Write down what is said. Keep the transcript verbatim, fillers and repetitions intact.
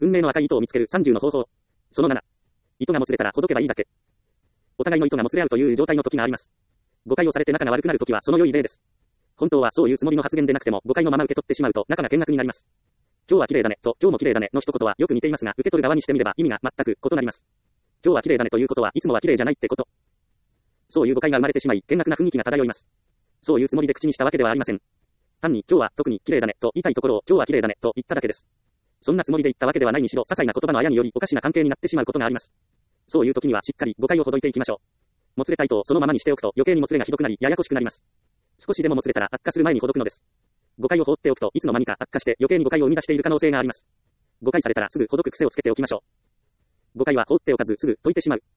運命の赤い糸を見つけるさんじゅうの方法。そのなな。糸がもつれたらほどけばいいだけ。お互いの糸がもつれ合うという状態の時があります。誤解をされて仲が悪くなる時はその良い例です。本当はそういうつもりの発言でなくても誤解のまま受け取ってしまうと仲が険悪になります。今日は綺麗だねと今日も綺麗だねの一言はよく似ていますが受け取る側にしてみれば意味が全く異なります。今日は綺麗だねということはいつもは綺麗じゃないってこと。そういう誤解が生まれてしまい険悪な雰囲気が漂います。そういうつもりで口にしたわけではありません。単に今日は特に綺麗だねと言いたいところを今日は綺麗だねと言っただけです。そんなつもりで言ったわけではないにしろ些細な言葉のあやによりおかしな関係になってしまうことがあります。そういう時にはしっかり誤解をほどいていきましょう。もつれた糸をそのままにしておくと余計にもつれがひどくなりややこしくなります。少しでももつれたら悪化する前にほどくのです。誤解を放っておくといつの間にか悪化して余計に誤解を生み出している可能性があります。誤解されたらすぐほどく癖をつけておきましょう。誤解は放っておかずすぐ解いてしまう。